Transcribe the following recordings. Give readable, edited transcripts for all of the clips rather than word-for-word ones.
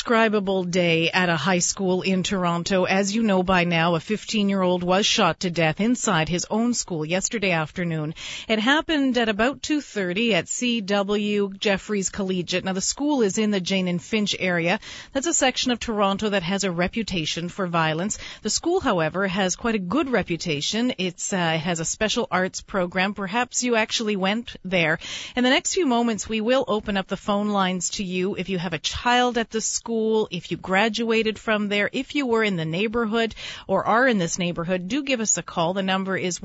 indescribable day at a high school in Toronto. As you know by now, a 15-year-old was shot to death inside his own school yesterday afternoon. It happened at about 2:30 at C.W. Jeffreys Collegiate. Now, the school is in the Jane and Finch area. That's a section of Toronto that has a reputation for violence. The school, however, has quite a good reputation. It has a special arts program. Perhaps you actually went there. In the next few moments, we will open up the phone lines to you if you have a child at the school, if you graduated from there, if you were in the neighborhood or are in this neighborhood. Do give us a call. The number is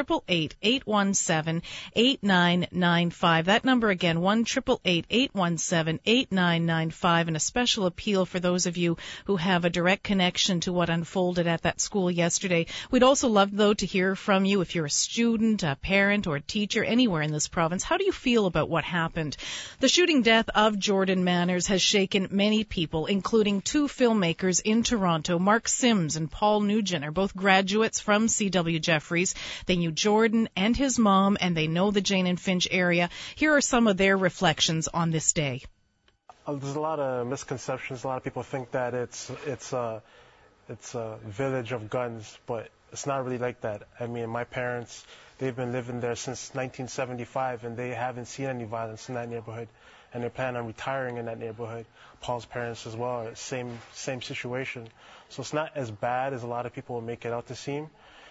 1-888-817-8995. That number again, 1-888-817-8995. And a special appeal for those of you who have a direct connection to what unfolded at that school yesterday. We'd also love, though, to hear from you if you're a student, a parent, or a teacher anywhere in this province. How do you feel about what happened? The shooting death of Jordan Manners has shaken many people, including two filmmakers in Toronto. Mark Sims and Paul Nugent are both graduates from C.W. Jeffreys. They knew Jordan and his mom, and they know the Jane and Finch area. Here are some of their reflections on this day. There's a lot of misconceptions. A lot of people think that it's a village of guns, but it's not really like that. I mean, my parents, they've been living there since 1975, and they haven't seen any violence in that neighborhood, and they plan on retiring in that neighborhood. Paul's parents as well, same situation. So it's not as bad as a lot of people make it out to seem.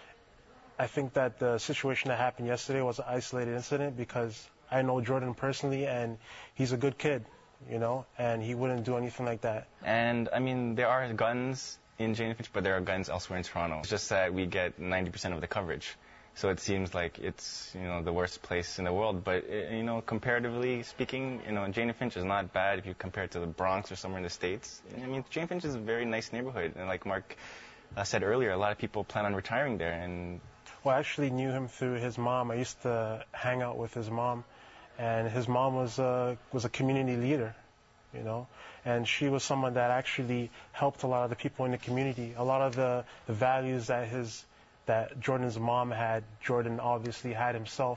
I think that the situation that happened yesterday was an isolated incident because I know Jordan personally, and he's a good kid, you know, and he wouldn't do anything like that. And, I mean, there are guns in Jane and Finch, but there are guns elsewhere in Toronto. It's just that we get 90% of the coverage. So it seems like it's, you know, the worst place in the world. But, you know, comparatively speaking, you know, Jane and Finch is not bad if you compare it to the Bronx or somewhere in the States. I mean, Jane and Finch is a very nice neighborhood. And like Mark said earlier, a lot of people plan on retiring there. And well, I actually knew him through his mom. I used to hang out with his mom. And his mom was a community leader, you know. And she was someone that actually helped a lot of the people in the community. A lot of the values that Jordan's mom had, Jordan obviously had himself.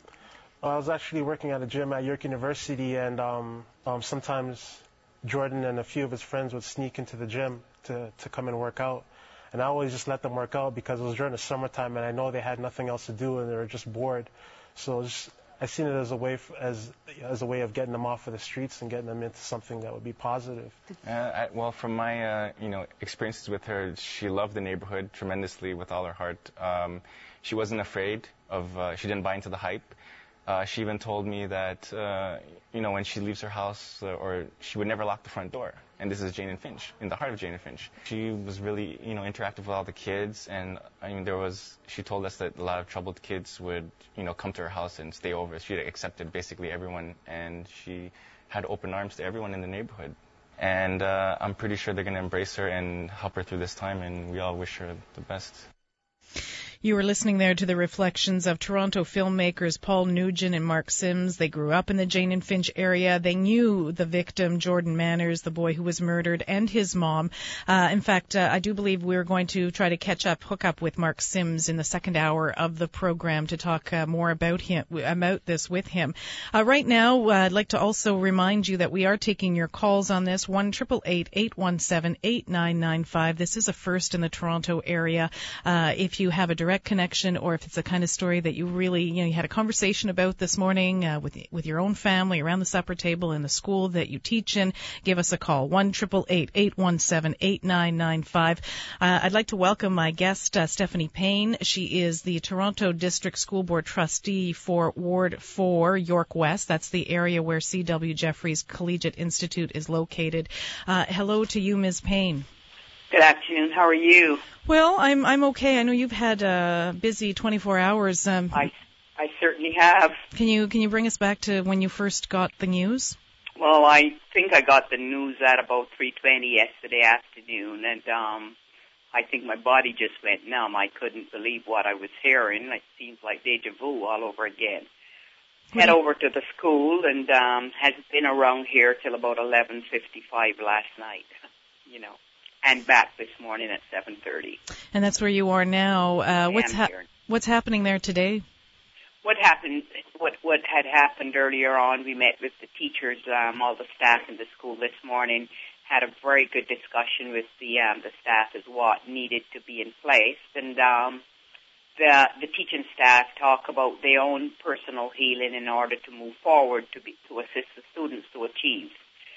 I was actually working at a gym at York University, and sometimes Jordan and a few of his friends would sneak into the gym to come and work out. And I always just let them work out because it was during the summertime, and I know they had nothing else to do and they were just bored. So I seen it as a way as a way of getting them off of the streets and getting them into something that would be positive. Well, from my experiences with her, she loved the neighborhood tremendously with all her heart. She wasn't afraid of. She didn't buy into the hype. She even told me that when she leaves her house, or she would never lock the front door. And this is Jane and Finch, in the heart of Jane and Finch. She was really interactive with all the kids, and I mean she told us that a lot of troubled kids would come to her house and stay over. She accepted basically everyone, and she had open arms to everyone in the neighborhood. And I'm pretty sure they're going to embrace her and help her through this time, and we all wish her the best. You were listening there to the reflections of Toronto filmmakers Paul Nugent and Mark Sims. They grew up in the Jane and Finch area. They knew the victim, Jordan Manners, the boy who was murdered, and his mom. In fact, I do believe we're going to try to hook up with Mark Sims in the second hour of the program to talk more about this with him. Right now, I'd like to also remind you that we are taking your calls on this, 1-888-817-8995. This is a first in the Toronto area. If you have a direct connection, or if it's the kind of story that you really, you had a conversation about this morning with your own family around the supper table in the school that you teach in, give us a call, 1-888-817-8995. I'd like to welcome my guest, Stephanie Payne. She is the Toronto District School Board trustee for Ward 4, York West. That's the area where C.W. Jeffreys Collegiate Institute is located. Hello to you, Ms. Payne. Good afternoon. How are you? Well, I'm okay. I know you've had a busy 24 hours. I certainly have. Can you bring us back to when you first got the news? Well, I think I got the news at about 3:20 yesterday afternoon, and I think my body just went numb. I couldn't believe what I was hearing. It seems like deja vu all over again. Head over to the school, and has been around here till about 11:55 last night. And back this morning at 7:30. And that's where you are now. What's happening there today? What had happened earlier on, we met with the teachers, all the staff in the school this morning, had a very good discussion with the staff as what needed to be in place, and the teaching staff talk about their own personal healing in order to move forward to assist the students to achieve.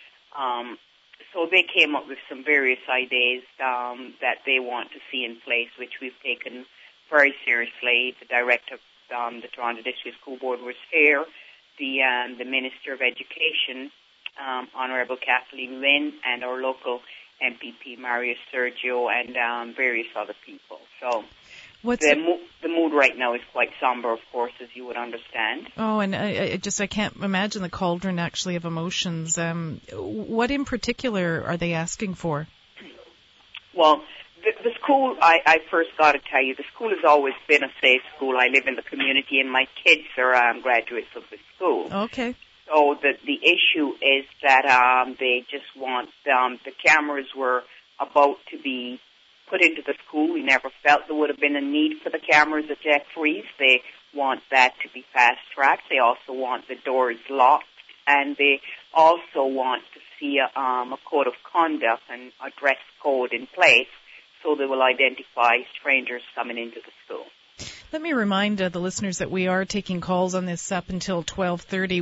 So they came up with some various ideas that they want to see in place, which we've taken very seriously. The director of the Toronto District School Board was here. The Minister of Education, Honourable Kathleen Wynne, and our local MPP, Mario Sergio, and various other people. So the mood right now is quite somber, of course, as you would understand. Oh, and I can't imagine the cauldron actually of emotions. What in particular are they asking for? Well, the school, I first got to tell you, the school has always been a safe school. I live in the community, and my kids are graduates of the school. Okay. So the issue is that they just want the cameras were about to be put into the school. We never felt there would have been a need for the cameras at Jeffries. They want that to be fast-tracked. They also want the doors locked, and they also want to see a code of conduct and a dress code in place so they will identify strangers coming into the school. Let me remind the listeners that we are taking calls on this up until 12:30.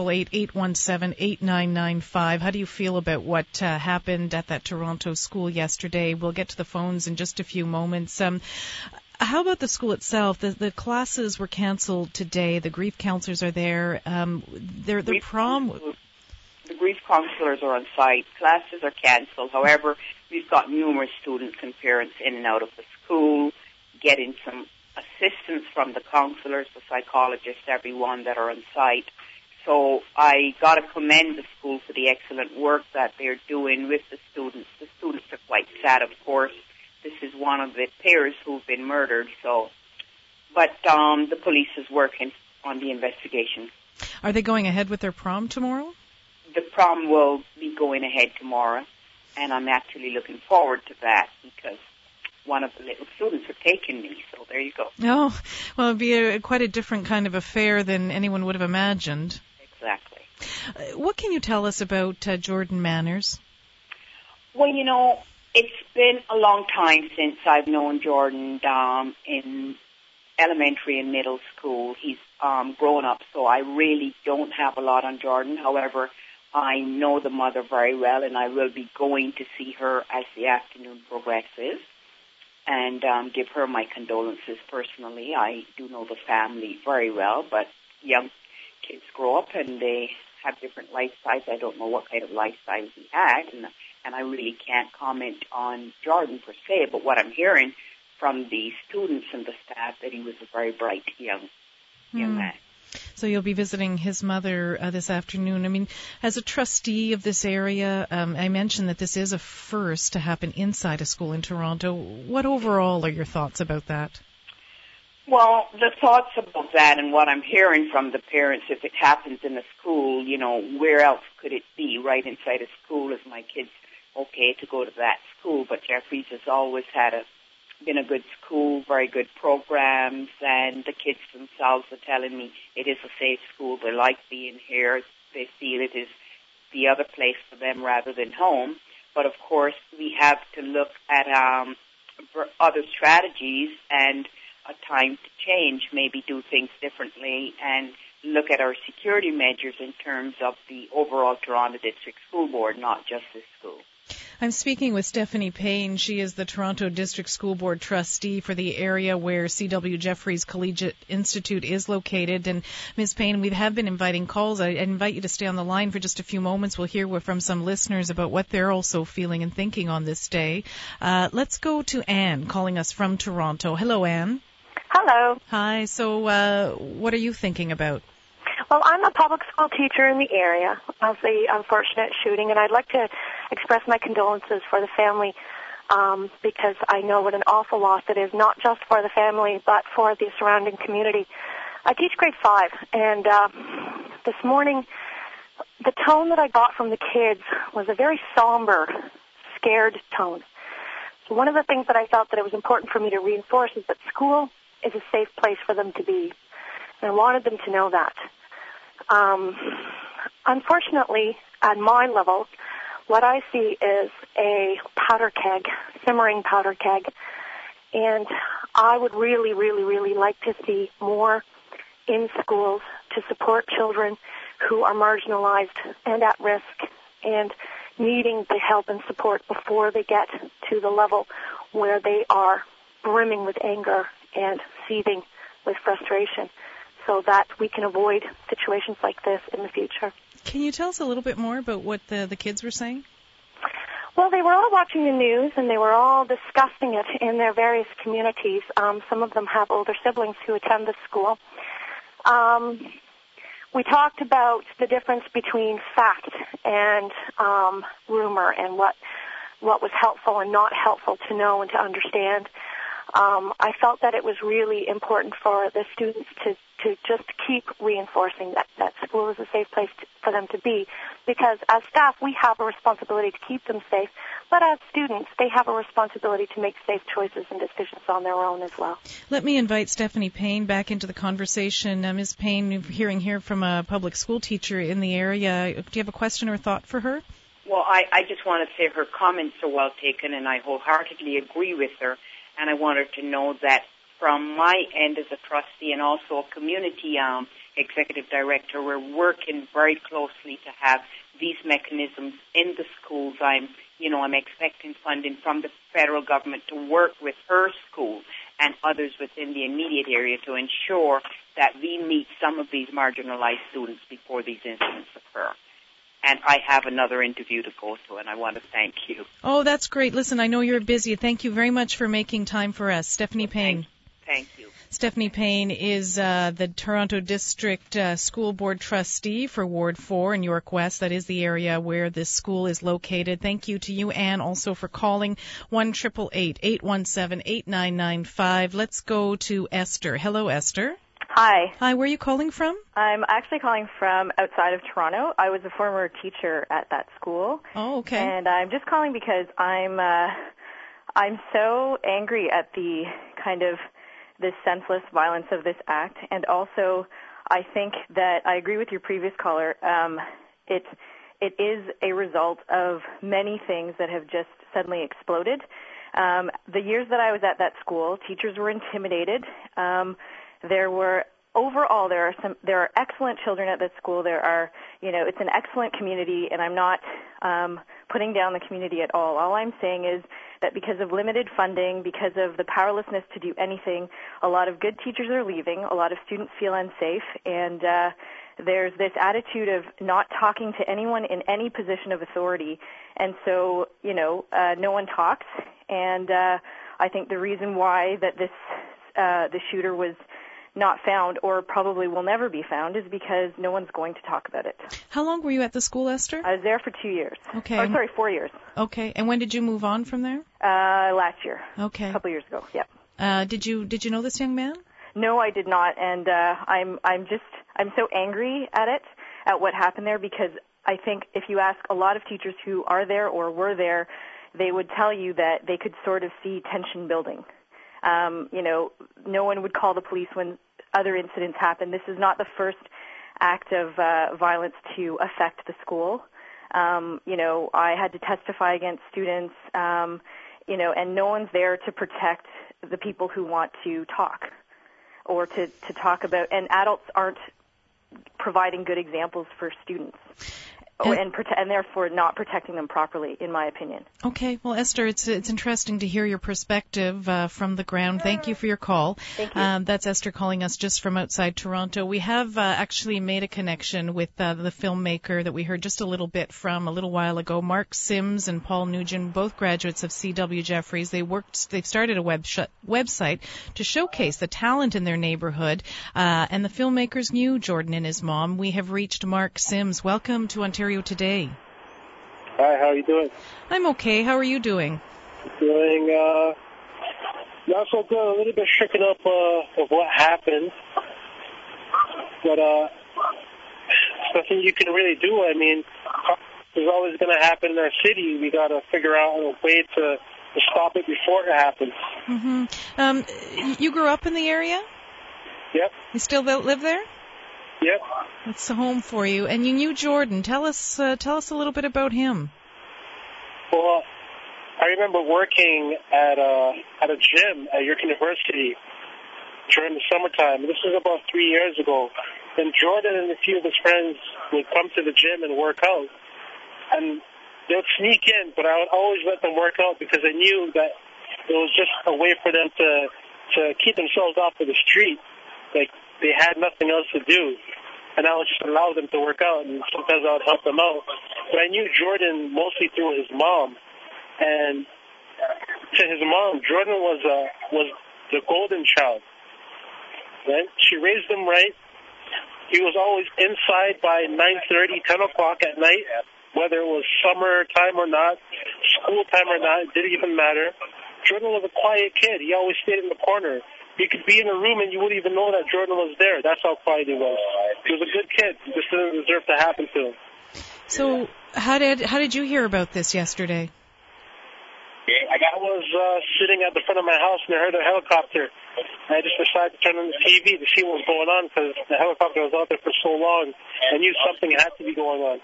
1-888-817-8995. How do you feel about what happened at that Toronto school yesterday? We'll get to the phones in just a few moments. How about the school itself? The classes were canceled today. The grief counselors are there. The grief counselors are on site. Classes are canceled. However, we've got numerous students and parents in and out of the school, getting some assistance from the counselors, the psychologists, everyone that are on site. So I got to commend the school for the excellent work that they're doing with the students. The students are quite sad, of course. This is one of the peers who've been murdered. But the police is working on the investigation. Are they going ahead with their prom tomorrow? The prom will be going ahead tomorrow, and I'm actually looking forward to that because one of the little students are taking me, so there you go. Oh, well, it'd be quite a different kind of affair than anyone would have imagined. Exactly. What can you tell us about Jordan Manners? Well, it's been a long time since I've known Jordan in elementary and middle school. He's grown up, so I really don't have a lot on Jordan. However, I know the mother very well, and I will be going to see her as the afternoon progresses and give her my condolences personally. I do know the family very well, but young kids grow up and they have different lifestyles. I don't know what kind of lifestyle he had, and I really can't comment on Jordan per se, but what I'm hearing from the students and the staff that he was a very bright young man. So you'll be visiting his mother this afternoon. I mean, as a trustee of this area, I mentioned that this is a first to happen inside a school in Toronto. What overall are your thoughts about that? Well, the thoughts about that and what I'm hearing from the parents, if it happens in a school, where else could it be? Right inside a school, is my kids okay to go to that school? But Jeffries has always been a good school, very good programs, and the kids themselves are telling me it is a safe school. They like being here. They feel it is the other place for them rather than home. But, of course, we have to look at other strategies and a time to change, maybe do things differently, and look at our security measures in terms of the overall Toronto District School Board, not just this school. I'm speaking with Stephanie Payne. She is the Toronto District School Board trustee for the area where C.W. Jeffries Collegiate Institute is located. And Ms. Payne, we have been inviting calls. I invite you to stay on the line for just a few moments. We'll hear from some listeners about what they're also feeling and thinking on this day. Let's go to Anne calling us from Toronto. Hello, Anne. Hello. Hi. So what are you thinking about? Well, I'm a public school teacher in the area of the unfortunate shooting, and I'd like to express my condolences for the family because I know what an awful loss it is, not just for the family, but for the surrounding community. I teach grade 5, and this morning the tone that I got from the kids was a very somber, scared tone. So one of the things that I felt that it was important for me to reinforce is that school is a safe place for them to be, and I wanted them to know that. Unfortunately, at my level, what I see is a powder keg, simmering powder keg. And I would really, really, really like to see more in schools to support children who are marginalized and at risk and needing the help and support before they get to the level where they are brimming with anger and seething with frustration, so that we can avoid situations like this in the future. Can you tell us a little bit more about what the kids were saying? Well, they were all watching the news, and they were all discussing it in their various communities. Some of them have older siblings who attend the school. We talked about the difference between fact and rumor, and what was helpful and not helpful to know and to understand. I felt that it was really important for the students to just keep reinforcing that school is a safe place for them to be, because as staff we have a responsibility to keep them safe, but as students they have a responsibility to make safe choices and decisions on their own as well. Let me invite Stephanie Payne back into the conversation. Ms. Payne, hearing here from a public school teacher in the area, do you have a question or thought for her? Well, I just want to say her comments are well taken, and I wholeheartedly agree with her. And I want her to know that from my end as a trustee and also a community executive director, we're working very closely to have these mechanisms in the schools. I'm expecting funding from the federal government to work with her school and others within the immediate area to ensure that we meet some of these marginalized students before these incidents occur. And I have another interview to go to, and I want to thank you. Oh, that's great. Listen, I know you're busy. Thank you very much for making time for us. Stephanie Payne. Thank you. Stephanie Payne is the Toronto District School Board trustee for Ward 4 in York West. That is the area where this school is located. Thank you to you, Anne, also for calling 1-888-817-8995. Let's go to Esther. Hello, Esther. Hi. Hi, where are you calling from? I'm actually calling from outside of Toronto. I was a former teacher at that school. Oh, okay. And I'm just calling because I'm so angry at the kind of this senseless violence of this act, and also I think that I agree with your previous caller. It is a result of many things that have just suddenly exploded. The years that I was at that school, teachers were intimidated. There are excellent children at that school. It's an excellent community, and I'm not putting down the community at all. All I'm saying is that because of limited funding, because of the powerlessness to do anything, a lot of good teachers are leaving, a lot of students feel unsafe, and there's this attitude of not talking to anyone in any position of authority, and so, no one talks, and I think the reason why that the shooter was not found, or probably will never be found, is because no one's going to talk about it. How long were you at the school, Esther? I was there for 2 years. Okay. 4 years. Okay. And when did you move on from there? Last year. Okay. A couple years ago. Yeah. Did you know this young man? No, I did not, and I'm so angry at what happened there, because I think if you ask a lot of teachers who are there or were there, they would tell you that they could sort of see tension building. No one would call the police when other incidents happen. This is not the first act of violence to affect the school. I had to testify against students, and no one's there to protect the people who want to talk or to talk about, and adults aren't providing good examples for students. And therefore not protecting them properly, in my opinion. Okay. Well, Esther, it's interesting to hear your perspective from the ground. Thank you for your call. Thank you. That's Esther calling us just from outside Toronto. We have actually made a connection with the filmmaker that we heard just a little bit from a little while ago, Mark Sims and Paul Nugent, both graduates of C.W. Jeffries. They've started a website to showcase the talent in their neighborhood, and the filmmakers knew Jordan and his mom. We have reached Mark Sims. Welcome to Ontario Today. Hi, how are you doing? I'm okay. How are you doing? Doing not so good. A little bit shaken up of what happened, but nothing you can really do. I mean, there's always going to happen in our city. We got to figure out a way to stop it before it happens. Mm-hmm. You grew up in the area? Yep. You still live there? Yep. It's a home for you. And you knew Jordan. Tell us a little bit about him. Well, I remember working at a gym at York University during the summertime. This was about 3 years ago. And Jordan and a few of his friends would come to the gym and work out. And they'd sneak in, but I would always let them work out because I knew that it was just a way for them to keep themselves off of the street. Like, they had nothing else to do. And I would just allow them to work out, and sometimes I would help them out. But I knew Jordan mostly through his mom. And to his mom, Jordan was the golden child. Right? She raised him right. He was always inside by 9:30, 10 o'clock at night, whether it was summer time or not, school time or not, it didn't even matter. Jordan was a quiet kid. He always stayed in the corner. You could be in a room and you wouldn't even know that Jordan was there. That's how quiet he was. He was a good kid. This didn't deserve to happen to him. So how did you hear about this yesterday? I was sitting at the front of my house and I heard a helicopter. And I just decided to turn on the TV to see what was going on because the helicopter was out there for so long. I knew something had to be going on.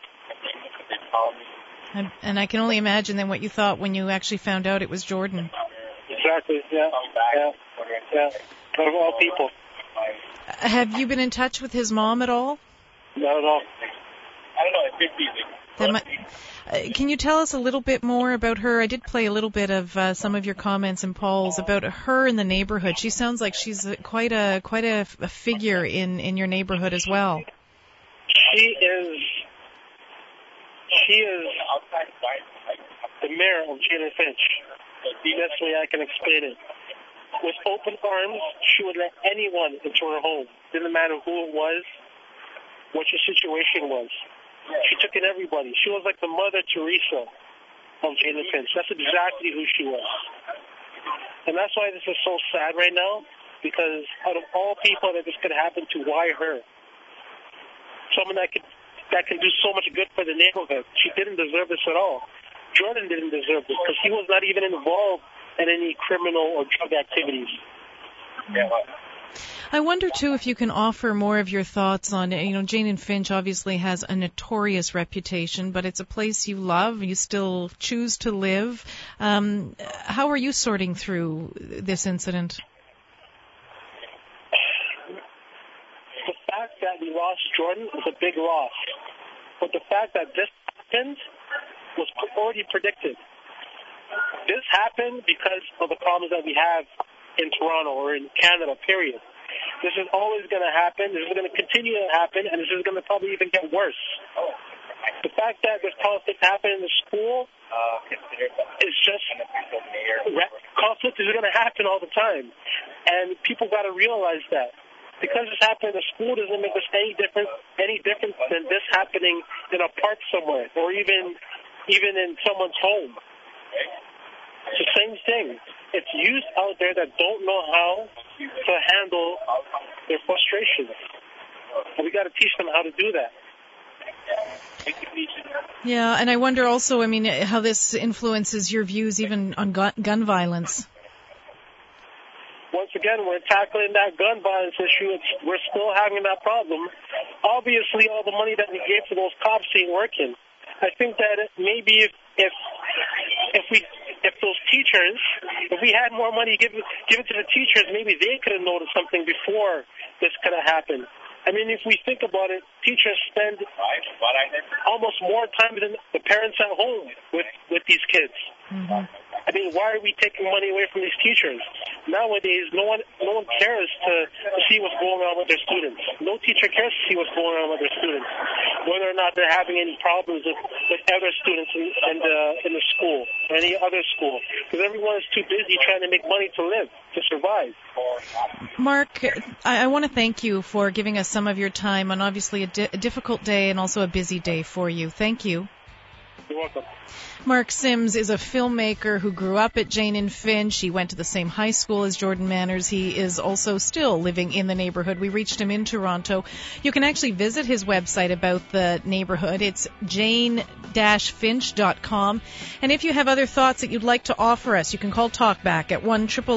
And I can only imagine then what you thought when you actually found out it was Jordan. Exactly, yeah. Of all people. Have you been in touch with his mom at all? Not at all. Can you tell us a little bit more about her? I did play a little bit of some of your comments and Paul's about her in the neighborhood. She sounds like she's quite a figure in your neighborhood as well. She is the mayor of Jane and Finch. The best way I can explain it. With open arms, she would let anyone into her home. Didn't matter who it was, what your situation was. She took in everybody. She was like the Mother Teresa of Jane and Finch. That's exactly who she was. And that's why this is so sad right now, because out of all people that this could happen to, why her? Someone that can do so much good for the neighborhood. She didn't deserve this at all. Jordan didn't deserve this because he was not even involved in any criminal or drug activities. Yeah. I wonder, too, if you can offer more of your thoughts on, Jane and Finch obviously has a notorious reputation, but it's a place you love, you still choose to live. How are you sorting through this incident? The fact that we lost Jordan is a big loss. But the fact that this happened was already predicted. This happened because of the problems that we have in Toronto or in Canada, period. This is always going to happen. This is going to continue to happen, and this is going to probably even get worse. The fact that there's conflict happening in the school is just conflict is going to happen all the time, and people got to realize that. Because this happened in the school doesn't make us any different than this happening in a park somewhere, or even in someone's home. It's the same thing. It's youth out there that don't know how to handle their frustrations. And we got to teach them how to do that. Yeah, and I wonder also, how this influences your views even on gun violence. Once again, we're tackling that gun violence issue. We're still having that problem. Obviously, all the money that we gave to those cops ain't working. I think that maybe if those teachers, if we had more money given to the teachers, maybe they could have noticed something before this could have happened. If we think about it, teachers spend almost more time than the parents at home with these kids. Mm-hmm. Why are we taking money away from these teachers? Nowadays, no one cares to see what's going on with their students. No teacher cares to see what's going on with their students, whether or not they're having any problems with other students in the school or any other school, because everyone is too busy trying to make money to live, to survive. Mark, I want to thank you for giving us some of your time on obviously a difficult day and also a busy day for you. Thank you. You're welcome. Mark Sims is a filmmaker who grew up at Jane and Finch. He went to the same high school as Jordan Manners. He is also still living in the neighborhood. We reached him in Toronto. You can actually visit his website about the neighborhood. It's jane-finch.com. And if you have other thoughts that you'd like to offer us, you can call Talkback at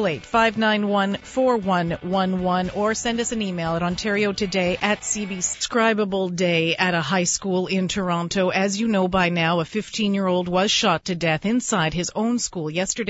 1-888-591-4111 or send us an email at ontariotoday@cbc. Describable day at a high school in Toronto. As you know by now, a 15-year-old was shot to death inside his own school yesterday